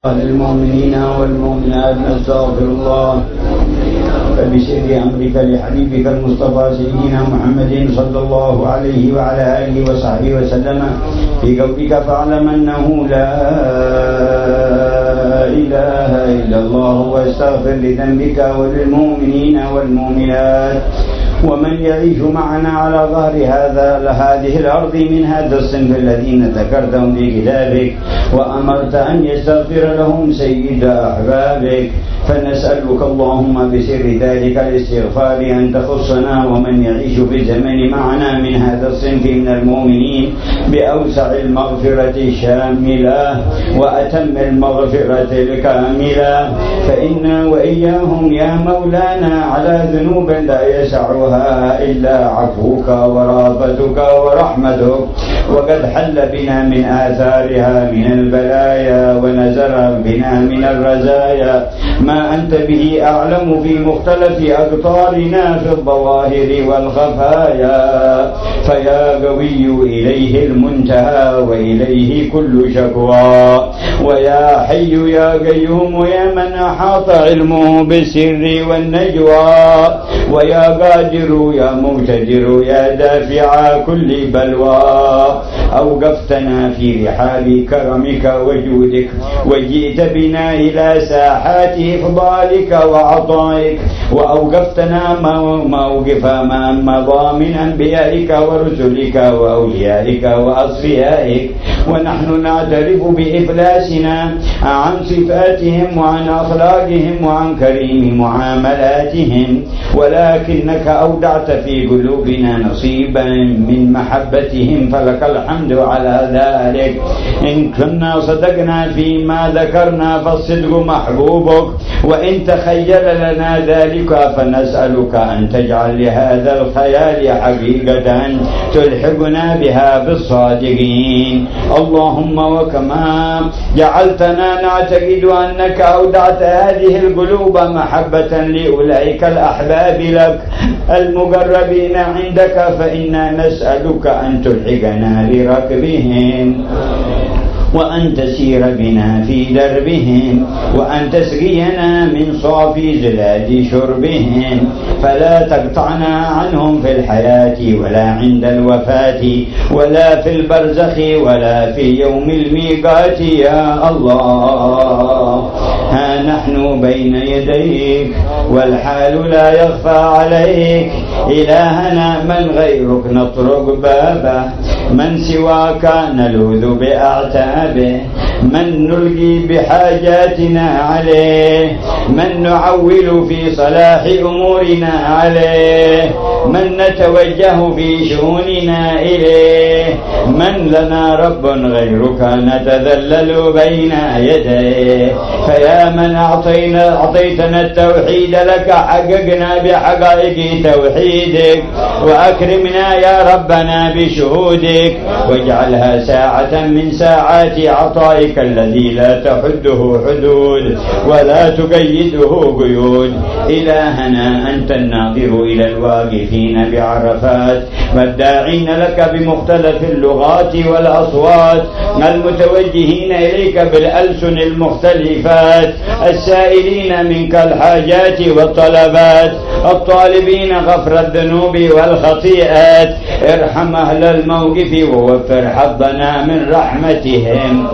للمؤمنين والمؤمنات نستغفر الله فبسر أمرك لحبيبك المصطفى سيدنا محمد صلى الله عليه وعلى آله وصحبه وسلم في قولك فاعلم أنه لا إله إلا الله واستغفر لذنبك وللمؤمنين والمؤمنات ومن يعيش معنا على ظهر هذه الأرض من هذا الصنف الذين ذكرتهم في كتابك وأمرت أن يستغفر لهم سيد أحبابك، فنسألك اللهم بسر ذلك الاستغفار أن تخصنا ومن يعيش في الزمن معنا من هذا الصنف من المؤمنين بأوسع المغفرة الشاملة وأتم المغفرة الكاملة، فإنا وإياهم يا مولانا على ذنوب لا يسعها إلا عفوك ورأفتك ورحمتك، وقد حل بنا من آثارها من البلايا ونزل بنا من الرزايا ما أنت به أعلم في مختلف أقطارنا في الظواهر والخفايا، فيا قوي إليه المنتهى وإليه كل شكوى، ويا حي يا قيوم يا من أحاط علمه بالسر والنجوى، ويا قادر يا مقتدر يا دافع كل بلوى، أوقفتنا في رحاب كرمك وجودك وجئت بنا إلى ساحات إفضالك وعطائك، وأوقفتنا موقف ما مضى من أنبيائك ورسلك وأوليائك وأصفيائك، ونحن نعترف بإفلاسنا عن صفاتهم وعن أخلاقهم وعن كريم معاملاتهم، ولكنك أودعت في قلوبنا نصيبا من محبتهم فلك الحمد على ذلك. إن كنا صدقنا فيما ذكرنا فالصدق محبوبك، وإن تخيل لنا ذلك فنسألك أن تجعل لهذا الخيال حقيقة تلحقنا بها بالصادقين. اللهم وكما جعلتنا نعتقد أنك أودعت هذه القلوب محبة لأولئك الأحباب لك المقربين عندك، فإنا نسألك أن تلحقنا لركبهم وأن تسير بنا في دربهم وأن تسقينا من صافي زلال شربهم، فلا تقطعنا عنهم في الحياة ولا عند الوفاة ولا في البرزخ ولا في يوم الميقات يا الله. ها نحن بين يديك والحال لا يخفى عليك، إلهنا من غيرك نطرق بابه، من سواك نلوذ بأعتابه، من نلقي بحاجاتنا عليه، من نعول في صلاح أمورنا عليه، من نتوجه في شؤوننا إليه، من لنا رب غيرك نتذلل بين يديه. فيا من أعطيتنا التوحيد لك حققنا بحقائق توحيدك، وأكرمنا يا ربنا بشهودك، واجعلها ساعة من ساعات عطائك الذي لا تحده حدود ولا تقيده قيود. إلهنا أنت الناظر إلى الواقفين بعرفات والداعين لك بمختلف اللغات والأصوات، المتوجهين إليك بالألسن المختلفات، السائلين منك الحاجات والطلبات، الطالبين غفر الذنوب والخطيئات. ارحم أهل الموقف ووفر حظنا من رحمتهم،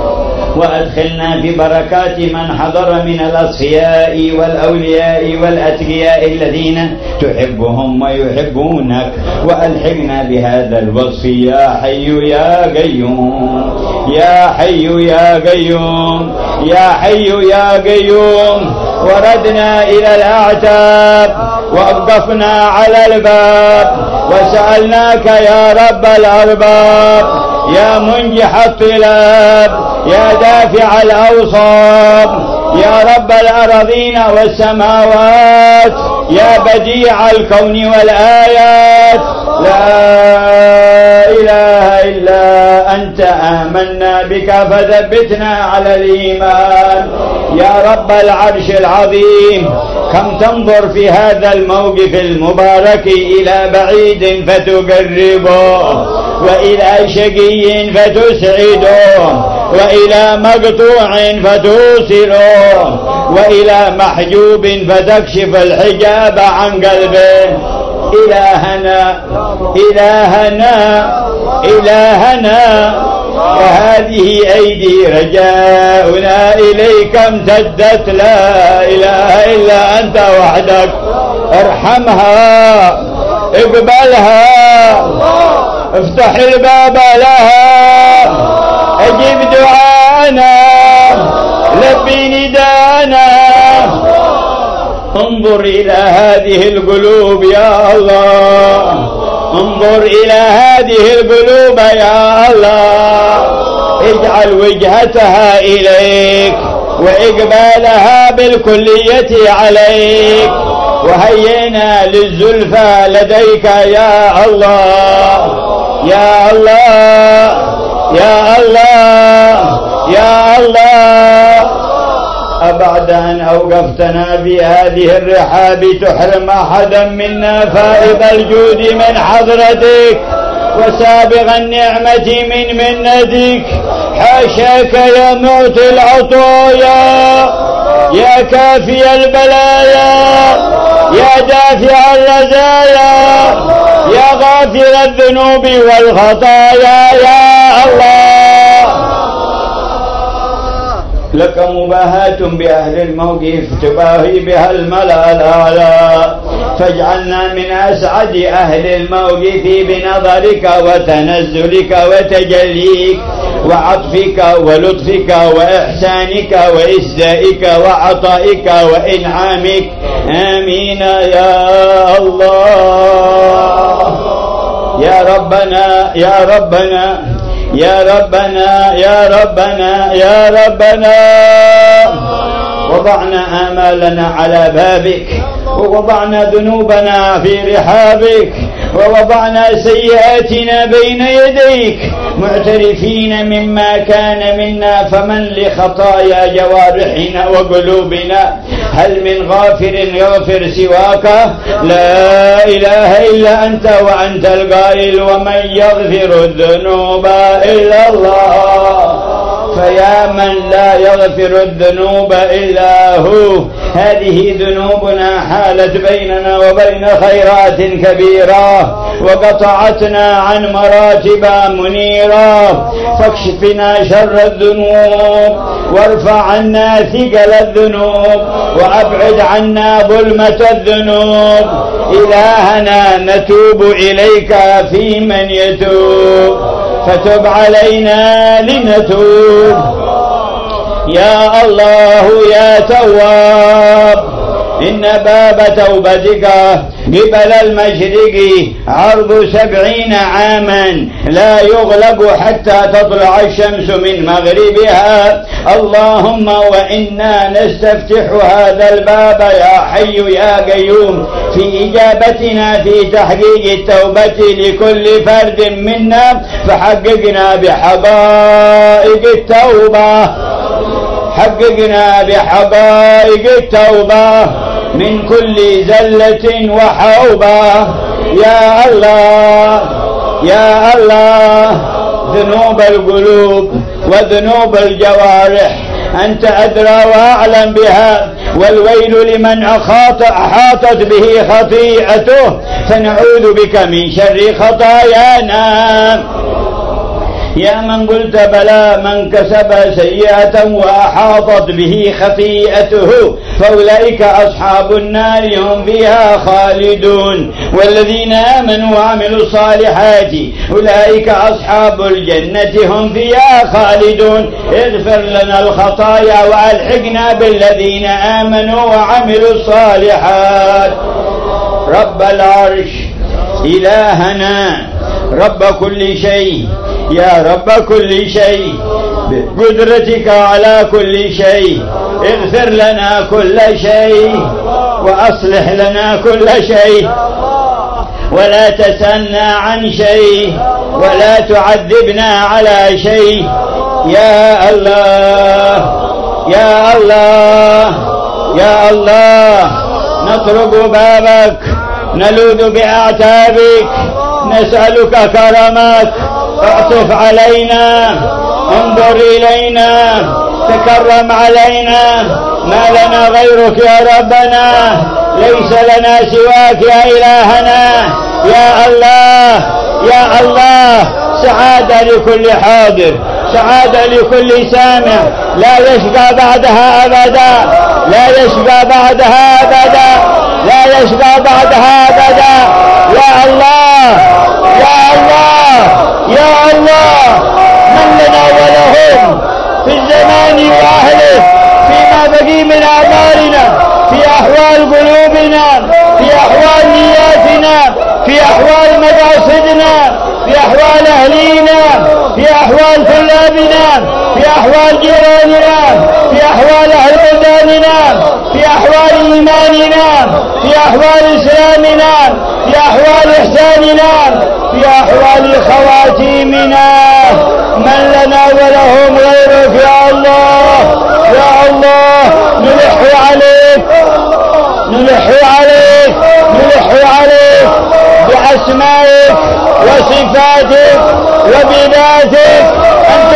وأدخلنا ببركات من حضر من الأصفياء والأولياء والأتقياء الذين تحبهم ويحبونك، وألحقنا بهذا الوصف يا حي يا قيوم يا حي يا قيوم يا حي يا قيوم. وردنا إلى الأعتاب وأوقفنا على الباب وسألناك يا رب الأرباب، يا منجح الطلاب، يا دافع الأوصاب، يا رب الأراضين والسماوات، يا بديع الكون والآيات، لا إله إلا أنت آمنا بك فثبتنا على الإيمان. يا رب العرش العظيم، كم تنظر في هذا الموقف المبارك إلى بعيد فتقربه، وإلى شقي فتسعده، وإلى مقطوع فتوصله، وإلى محجوب فتكشف الحجاب عن قلبه. إلهنا إلهنا إلهنا، وهذه أيدي رجاؤنا إليك امتدت، لا إله إلا أنت وحدك، ارحمها، اقبلها، افتح الباب لها، اجب دعانا، لبي ندانا. انظر إلى هذه القلوب يا الله، انظر إلى هذه القلوب يا الله، اجعل وجهتها إليك وإقبالها بالكلية عليك، وهينا للزلفى لديك يا الله يا الله يا الله يا الله. أبعد أن أوقفتنا في هذه الرحاب تحرم أحدا منا فائض الجود من حضرتك وسابغ النعمة من منتك. حاشاك يا معطي العطايا، يا كافي البلايا، يا دافع الرزايا، يا غافر الذنوب والخطايا يا الله. لك مباهاة بأهل الموقف تباهي بها الملأ الأعلى، فاجعلنا من أسعد أهل الموقف بنظرك وتنزلك وتجليك وعطفك ولطفك وإحسانك وإسدائك وعطائك وإنعامك. آمين يا الله. يا ربنا يا ربنا يا ربنا يا ربنا يا ربنا، وضعنا آمالنا على بابك، ووضعنا ذنوبنا في رحابك، ووضعنا سيئاتنا بين يديك، معترفين مما كان منا، فمن لخطايا جوارحنا وقلوبنا هل من غافر يغفر سواك؟ لا إله إلا أنت، وأنت القائل ومن يغفر الذنوب إلا الله، فيا من لا يغفر الذنوب إلا هو. هذه ذنوبنا حالت بيننا وبين خيرات كبيرة، وقطعتنا عن مراتب منيرة، فاكشفنا شر الذنوب، وارفع عنا ثقل الذنوب، وأبعد عنا ظلمة الذنوب. إلهنا نتوب إليك في من يتوب، فتب علينا لنتوب يا الله يا تواب. إن باب توبتك قبل المشرق عرض 70 عاما لا يغلق حتى تطلع الشمس من مغربها. اللهم وإنا نستفتح هذا الباب يا حي يا قيوم في إجابتنا في تحقيق التوبة لكل فرد منا، فحققنا بحقائق التوبة، حققنا بحقائق التوبة من كل زلة وحوبة يا الله يا الله. ذنوب القلوب وذنوب الجوارح أنت أدرى وأعلم بها، والويل لمن أحاطت به خطيئته، فنعوذ بك من شر خطايانا. يا من قلت بلى من كسب سيئة وأحاطت به خطيئته فأولئك أصحاب النار هم فيها خالدون، والذين آمنوا وعملوا الصالحات أولئك أصحاب الجنة هم فيها خالدون. اغفر لنا الخطايا وألحقنا بالذين آمنوا وعملوا الصالحات. رب العرش إلهنا رب كل شيء، يا رب كل شيء، بقدرتك على كل شيء، اغفر لنا كل شيء وأصلح لنا كل شيء، ولا تسألنا عن شيء ولا تعذبنا على شيء يا الله يا الله يا الله. نطرق بابك، نلوذ بأعتابك، نسألك كرمك، اعطف علينا انظر إلينا، تكرم علينا، ما لنا غيرك يا ربنا، ليس لنا سواك يا إلهنا. يا الله يا الله، سعادة لكل حاضر، سعادة لكل سامع، لا يشقى بعدها أبدا، لا يشقى بعدها أبدا، لا يشقى بعدها أبدا. يا الله يا الله يا الله، من لنا ولهم في الزمان وأهله، فيما بقي من أعمالنا، في أحوال قلوبنا، في أحوال نياتنا، في أحوال مقاصدنا، في أحوال أهلينا، في أحوال طلابنا، في أحوال جيراننا، في أحوال أهل بلداننا، في أحوال إيماننا، في أحوال إسلامنا، في أحوال إحساننا، في أحوال خواتيمنا. من لنا ولهم غيرك يا الله يا الله. نلح عليك نلح عليك نلح عليك بأسمائك وصفاتك وبذاتك، أن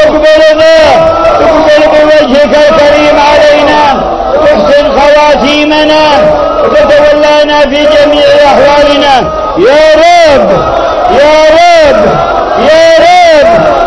تقبل بوجهك الكريم علينا، تحسن خواتيمنا وتتولانا في جميع أحوالنا يا رب يا رب يا رب.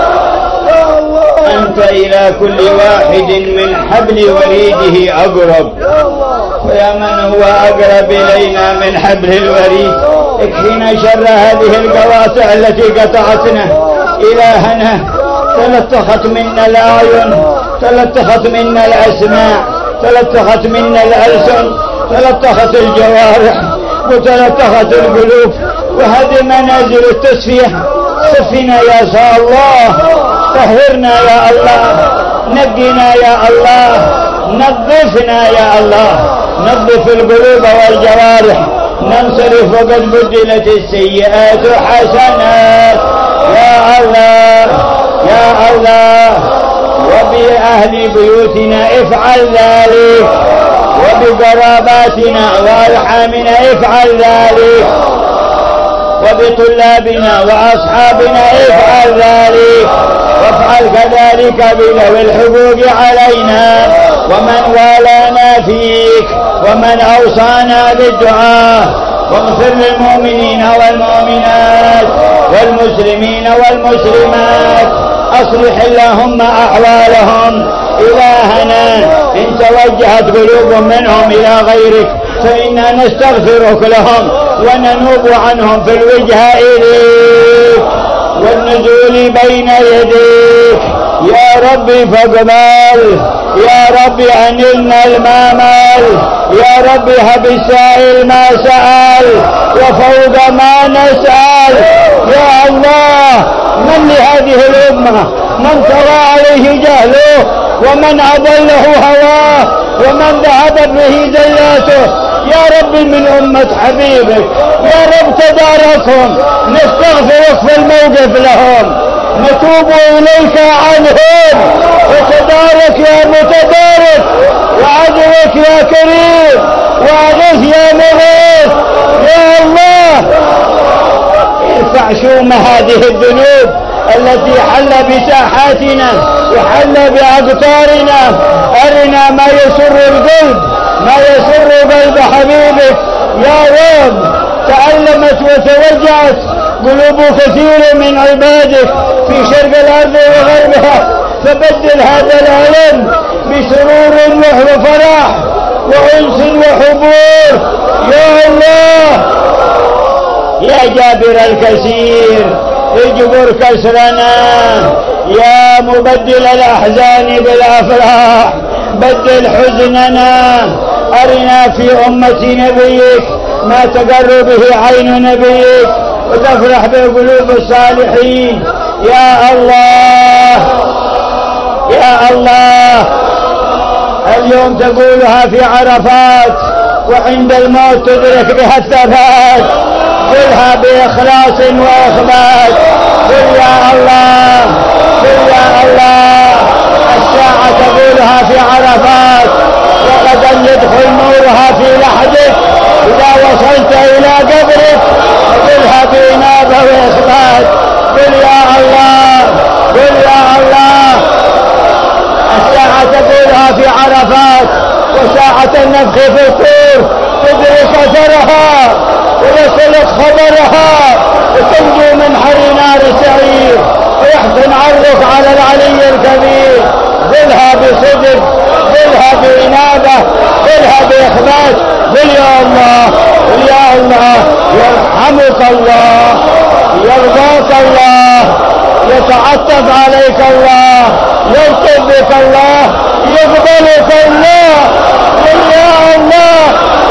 أنت إلى كل واحد من حبل وريده أقرب، ويا من هو أقرب إلينا من حبل الوريد، اكفينا شر هذه القواطع التي قطعتنا. إلهنا، تلطخت منا الأعين، تلطخت منا الأسماع، تلطخت منا الألسن، تلطخت الجوارح، وتلطخت القلوب، وهذه منازل التصفية. صفنا يا شاء الله، طهرنا يا الله، نقنا يا الله، نظفنا يا الله، نظف القلوب والجوارح. ننصرف وقد بدلت السيئات حسنات يا الله يا الله. وبأهل بيوتنا افعل ذلك، وبقراباتنا وأرحامنا افعل ذلك، وبطلابنا وأصحابنا افعل ذلك، وافعل كذلك بذوي الحقوق علينا ومن والانا فيك ومن أوصانا بالدعاء. واغفر للمؤمنين والمؤمنات والمسلمين والمسلمات، أصلح اللهم أحوالهم. إلهنا، إن توجهت قلوب منهم إلى غيرك فإنا نستغفرك لهم وننوب عنهم في الوجهة إليك والنزول بين يديك. يا ربي فاقبل، يا ربي أنلنا المامل، يا ربي هب السائل ما سأل وفوق ما نسأل. يا الله، من لهذه الأمة من ترى عليه جهله، ومن أضله هواه، ومن ذهبت به زلاته. يا رب من أمة حبيبك، يا رب تداركهم، نستغفرك في الموقف لهم، نتوب إليك عنهم، وتبارك يا متبارك، وعدلك يا كريم، وأغث يا مغيث. يا الله، ارفع شوم هذه الذنوب التي حل بساحاتنا وحل بأقطارنا. أرنا ما يسر القلب، ما يسر قلب حبيبك يا رب. تألمت وتوجعت قلوب كثير من عبادك في شرق الأرض وغربها، فبدل هذا الألم بسرور وفرح وأنس وحبور. يا الله، يا جابر الكثير اجبر كسرنا، يا مبدل الأحزان بالأفراح بدل حزننا. أرنا في أمة نبيك ما تقر به عين نبيك وتفرح بقلوب الصالحين. يا الله يا الله، اليوم تقولها في عرفات، وعند الموت تدرك بها الثبات. قلها بإخلاص وإخبات، قل يا الله قل يا الله. الساعة تقولها في عرفات، وغدا يدخل نورها في لحدك. إذا وصلت إلى قبرك قلها بإنابة وإخبات. قل يا الله قل يا الله. ساعة النفخ في الصور تدرك أثرها ويصلك خبرها وتنجو من حر نار سعير ويحسن عرضك على العلي الكبير. قلها بصدق، قلها بإنابة، قلها بإخبات. قل يا الله، قل يا الله، يرحمك الله، يرضاك الله، يتعطف عليك الله، يلطف بك الله، يقبلك الله. قل يا الله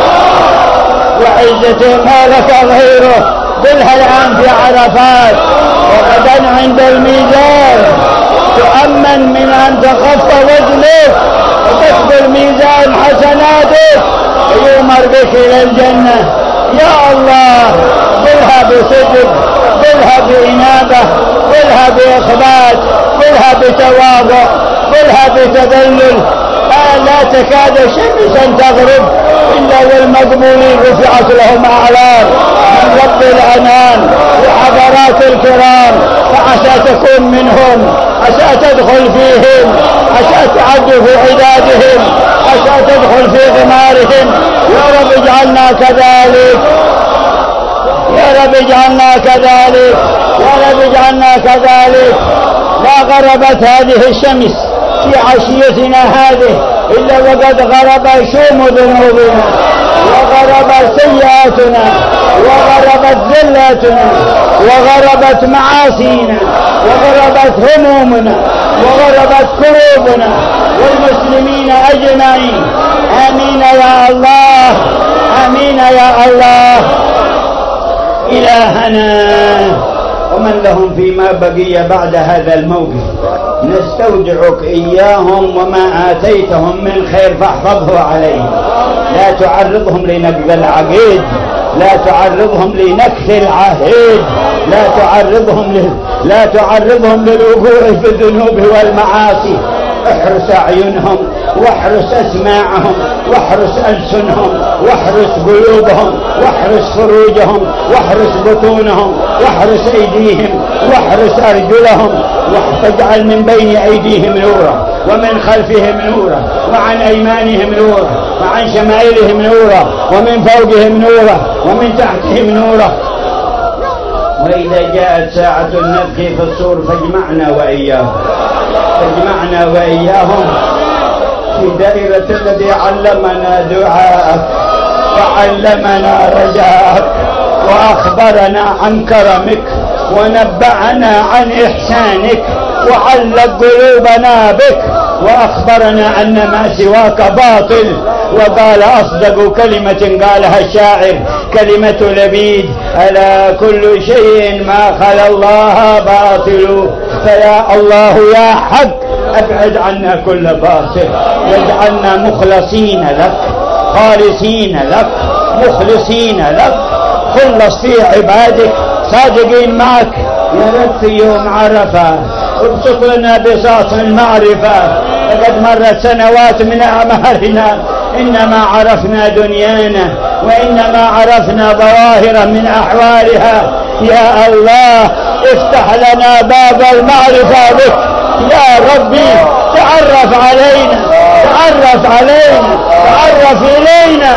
وعزة ما لك غيره. قلها الآن في عرفات وغدا عند الميزان تؤمن من أن تخف وزنك وتكبر ميزان حسناتك ويؤمر بك إلى الجنة. يا الله قلها بصدق، قلها بإنابة، قلها بإخبات، قلها بتواضع، قلها بتذلل. لا تكاد شمسا تغرب إلا والمقبولين رفعت لهم أعلام من رب الأنام وحضرات الكرام. فعسى تكون منهم، عسى تدخل فيهم، عسى تعد في عدادهم، عسى تدخل في غمارهم. يا رب اجعلنا كذلك، يا رب اجعلنا كذلك، يا رب اجعلنا كذلك. لا غربت هذه الشمس في عشيتنا هذه إلا وقد غرب شوم ذنوبنا وغربت سيئاتنا وغربت ذلاتنا وغربت معاصينا وغربت همومنا وغربت كروبنا والمسلمين أجمعين. آمين يا الله، آمين يا الله. إلهنا ومن لهم فيما بقي بعد هذا الموقف نستودعك إياهم وما آتيتهم من خير فاحفظه عليهم. لا تعرضهم لنقض العقيد، لا تعرضهم لنكث العهد، لا تعرضهم للوقوع في الذنوب والمعاصي. احرس أعينهم واحرس أسماعهم واحرس ألسنهم واحرس قلوبهم واحرس فروجهم واحرس بطونهم واحرس أيديهم واحرس أرجلهم واجعل من بين أيديهم نورا ومن خلفهم نورا وعن أيمانهم نورا وعن شمائلهم نورا ومن فوقهم نورا ومن تحتهم نورا. وإذا جاءت ساعة النفخ في الصور فاجمعنا وإياهم في دائرة الذي علمنا دعاءك وعلمنا رجاءك وأخبرنا عن كرمك ونبأنا عن إحسانك وعلق قلوبنا بك وأخبرنا أن ما سواك باطل. وقال أصدق كلمة قالها الشاعر كلمة لبيد: ألا كل شيء ما خلا الله باطل. فيا الله يا حق أبعد عنا كل باطل واجعلنا مخلصين لك خالصين لك مخلصين لك. خلص في عبادك صادقين معك يا رب. في يوم عرفة ابسط لنا بساط المعرفة. لقد مرت سنوات من أعمارنا إنما عرفنا دنيانا وإنما عرفنا ظواهر من أحوالها. يا الله افتح لنا باب المعرفة بك يا ربي. تعرف علينا، تعرف علينا، تعرف إلينا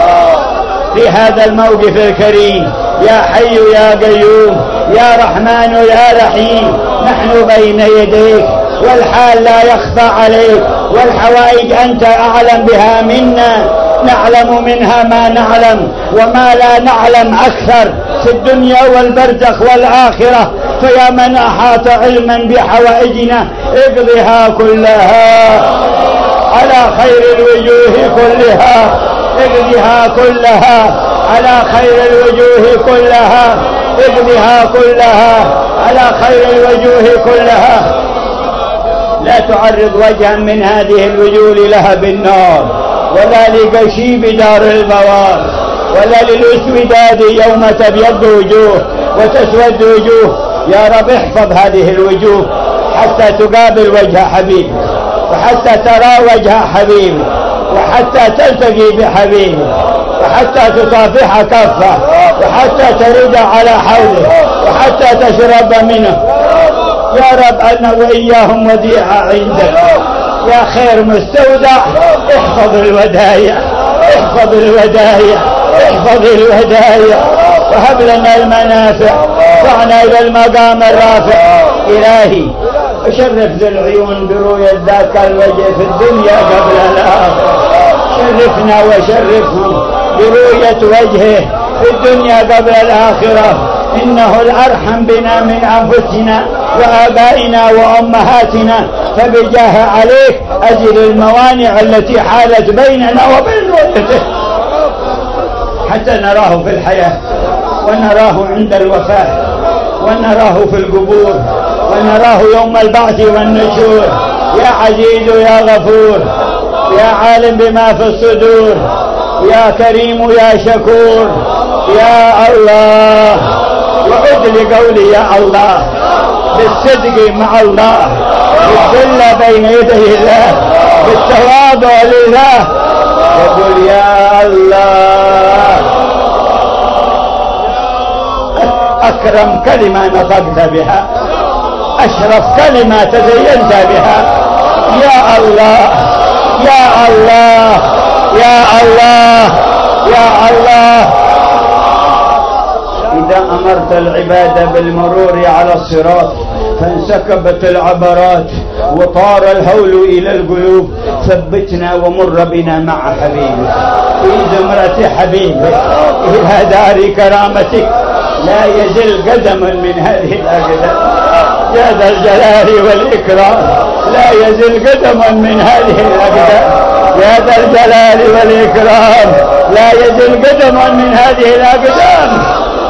في هذا الموقف الكريم. يا حي يا قيوم يا رحمن يا رحيم. نحن بين يديك والحال لا يخفى عليك والحوائج أنت أعلم بها منا. نعلم منها ما نعلم وما لا نعلم أكثر في الدنيا والبرزخ والآخرة. فيا من أحاط علما بحوائجنا اقضها كلها على خير الوجوه كلها، اقضها كلها على خير الوجوه كلها، اقضها كلها على خير الوجوه كلها. لا تعرض وجها من هذه الوجوه لها بالنار ولا لقشيب دار البوار ولا للأسوداد يوم تبيض وجوه وتسود وجوه. يا رب احفظ هذه الوجوه حتى تقابل وجه حبيبك وحتى ترى وجه حبيبك وحتى تلتقي بحبيبك وحتى تصافح كفه وحتى ترد على حوله وحتى تشرب منه. يا رب أنا وإياهم وديعة عندك يا خير مستودع احفظ الودايع، احفظ الودايع، احفظ الودايع، وهب لنا المنافع، ضعنا إلى المقام الرافع. إلهي وشرف ذي العيون برؤية ذاك الوجه في الدنيا قبل الآخرة، شرفنا وشرفهم برؤية وجهه في الدنيا قبل الآخرة، إنه الأرحم بنا من أنفسنا وآبائنا وأمهاتنا، فبجاه عليك أزل الموانع التي حالت بيننا وبين رؤيته حتى نراه في الحياة ونراه عند الوفاة ونراه في القبور ونراه يوم البعث والنشور. يا عزيز يا غفور يا عالم بما في الصدور، يا كريم يا شكور يا الله. وعد لقولي يا الله بالصدق مع الله، بالذل بين يدي الله، بالتواضع لله، وقل يا الله. أكرم كلمة نطقت بها، أشرف كلمة تزينت بها، يا الله يا الله يا الله يا الله. إذا أمرت العباد بالمرور على الصراط فانسكبت العبرات وطار الهول إلى القلوب، ثبتنا ومر بنا مع حبيبك في زمرة حبيبك إلى دار كرامتك، لا يزل قدم من هذه الأقدام يا ذا الجلال والإكرام، لا يزل قدم من هذه الأقدام يا ذا الجلال والإكرام، لا يزل قدم من هذه الأقدام،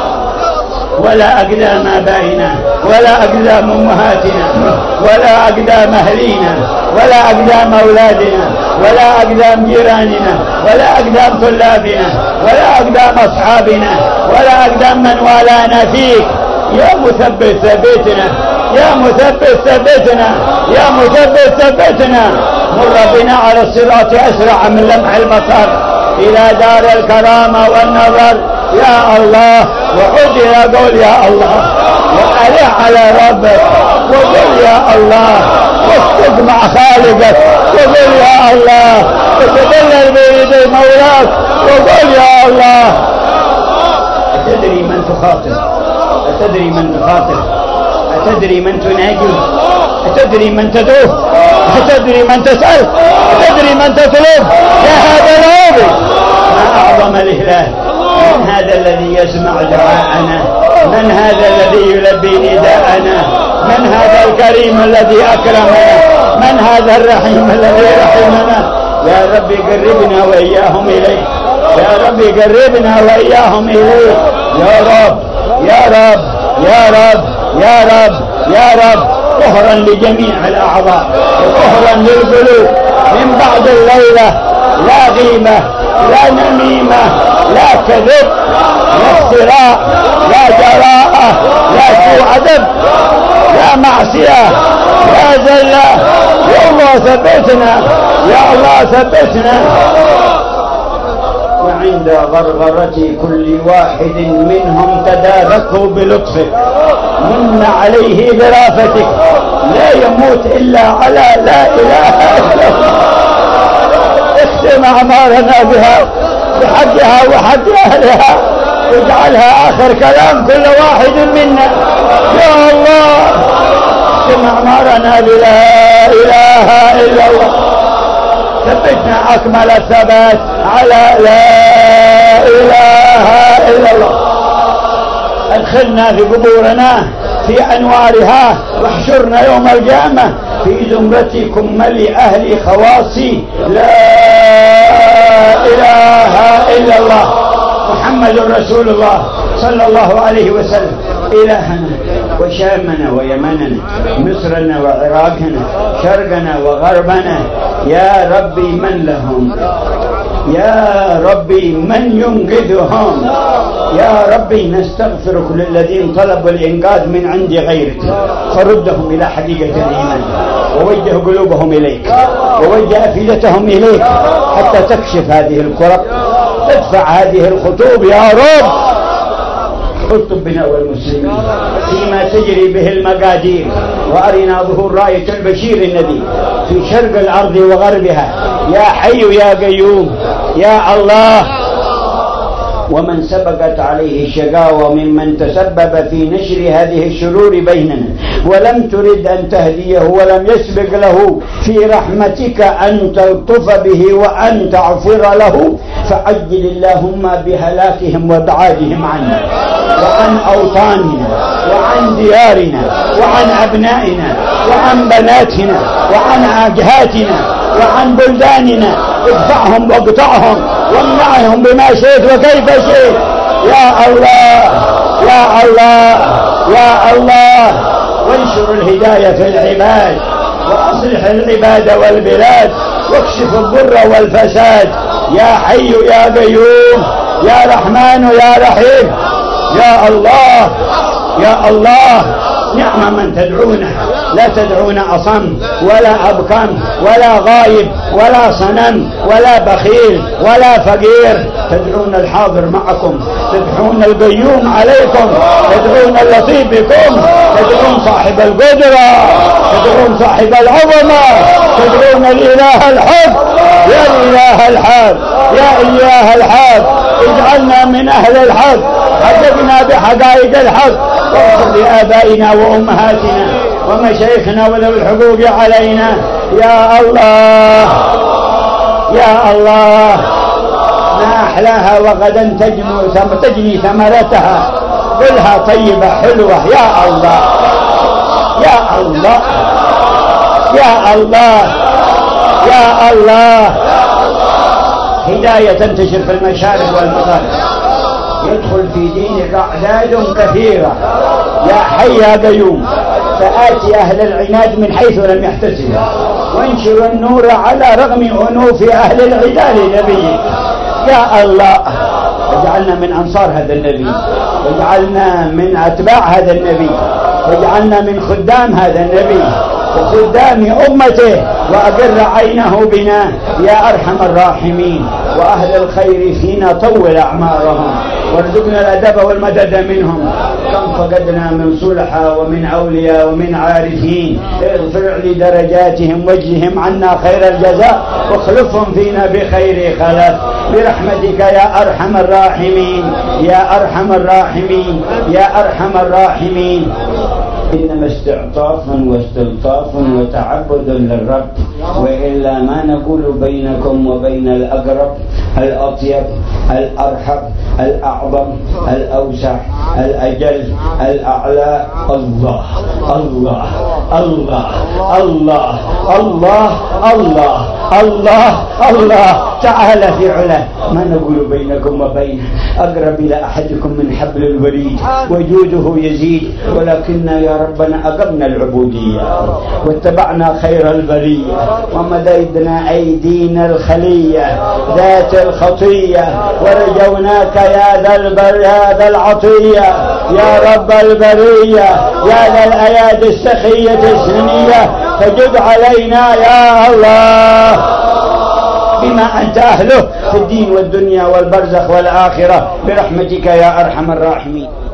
ولا أقدام آبائنا ولا أقدام أمهاتنا ولا أقدام أهلينا ولا أقدام أولادنا ولا أقدام جيراننا ولا أقدام طلابنا ولا أقدام أصحابنا ولا أقدام من والانا فيك. يا مثبت ثبتنا، يا مثبت ثبتنا، يا مثبت ثبتنا. مر بنا على الصراط أسرع من لمح البصر إلى دار الكرامة والنظر يا الله. وعد يا قول يا الله، وألح على ربك وقل يا الله، واصدق مع خالقك وقل يا الله، وتذلل بيد مولاك وقل يا الله. أتدري من تخاطب؟ أتدري من تخاطب؟ أتدري من تناجي؟ أتدري من تدعو؟ أتدري من تسأل؟ أتدري من تطلب؟ يا هذا العابد ما أعظم الإله. من هذا الذي يسمع دعاءنا؟ من هذا الذي يلبي نداءنا؟ من هذا الكريم الذي أكرمنا؟ من هذا الرحيم الذي رحمنا؟ يا رب قربنا وإياهم إليك، يا رب قربنا وإياهم إليك يا رب يا رب يا رب يا رب يا رب. طهرا لجميع الأعضاء وطهرا للقلوب من بعد الليلة، لا غيبة لا نميمة لا كذب لا افتراء لا جراءة لا سوء أدب لا معصية لا زلة. يا الله ثبتنا، يا الله ثبتنا. وعند غرغرة كل واحد منهم تداركه بلطفك، من عليه برافتك، لا يموت إلا على لا إله إلا الله. اختم أعمارنا بها بحقها وحق أهلها، واجعلها آخر كلام كل واحد منا يا الله. اختم أعمارنا بلا إله إلا الله، ثبتنا أكمل الثبات على لا إله إلا الله. أدخلنا في قبورنا في أنوارها، واحشرنا يوم القيامة في زمرتكم ملي أهل خواصي لا إله إلا الله محمد رسول الله صلى الله عليه وسلم. إلهنا وشامنا ويمننا، مصرنا وعراقنا، شرقنا وغربنا، يا ربي من لهم، يا ربي من ينقذهم، يا ربي نستغفرك للذين طلبوا الإنقاذ من عند غيرك، فردهم إلى حقيقة الإيمان، ووجه قلوبهم إليك، ووجه أفئدتهم إليك، حتى تكشف هذه الكرب، تدفع هذه الخطوب يا رب. الطب بنا والمسلمين فيما تجري به المقادير، وأرنا ظهور راية البشير النبي في شرق الأرض وغربها يا حي يا قيوم يا الله. ومن سبقت عليه الشقاوة ممن تسبب في نشر هذه الشرور بيننا ولم ترد أن تهديه ولم يسبق له في رحمتك أن تلطف به وأن تغفر له، فعجل اللهم بهلاكهم وابعادهم عنا وعن أوطاننا وعن ديارنا وعن أبنائنا وعن بناتنا وعن أجهاتنا وعن بلداننا، ادفعهم واقطعهم وامنعهم بما شئت وكيف شئت يا الله يا الله يا الله. وانشر الهداية في العباد وأصلح العباد والبلاد واكشف الضر والفساد يا حي يا قيوم يا رحمن يا رحيم يا الله يا الله. نعم من تدعونه، لا تدعون أصم ولا أبكم ولا غايب ولا صنم ولا بخيل ولا فقير، تدعون الحاضر معكم، تدعون القيوم عليكم، تدعون اللطيف بكم، تدعون صاحب القدرة، تدعون صاحب العظمة، تدعون الإله الحق يا الإله الحق يا إله الحق. اجعلنا من أهل الحق، حققنا بحقائق الحق، واغفر لآبائنا وأمهاتنا ومشايخنا وذوي الحقوق علينا يا الله يا الله. ما أحلاها وغدا تجني ثمرتها، قلها طيبة حلوة يا الله يا الله يا الله يا الله. هداية تنتشر في المشارق والمغارب، يدخل في دينك أعداد كثيرة يا حي يا قيوم، فآتي أهل العناد من حيث لم يحتسبوا، وانشر النور على رغم أنوف أهل العدال نبيك يا الله. واجعلنا من أنصار هذا النبي، واجعلنا من أتباع هذا النبي، واجعلنا من خدام هذا النبي وخدام أمته، وأقر عينه بنا يا أرحم الراحمين. وأهل الخير فينا طول أعمارهم وارزقنا الأدب والمدد منهم. كم فقدنا من صلحى ومن أولياء ومن عارفين، اغفر لدرجاتهم واجزهم عنا خير الجزاء واخلفهم فينا بخير خلف برحمتك يا أرحم الراحمين يا أرحم الراحمين يا أرحم الراحمين. إنما استعطاف واستلطاف وتعبد للرب، وإلا ما نقول بينكم وبين الأقرب الأطيب الأرحب الأعظم الأوسع الأجل الأعلى الله الله الله الله الله الله الله الله تعالى في علاه. ما نقول بينكم وبينه أقرب إلى أحدكم من حبل الوريد، وجوده يزيد، ولكننا يا ربنا أقمنا العبودية واتبعنا خير البرية ومددنا أيدينا الخلية ذات الخطية، ورجوناك يا ذا العطية يا رب البرية يا ذا الأيادي السخية السنية، فجد علينا يا الله بما أنت أهله في الدين والدنيا والبرزخ والآخرة برحمتك يا أرحم الراحمين.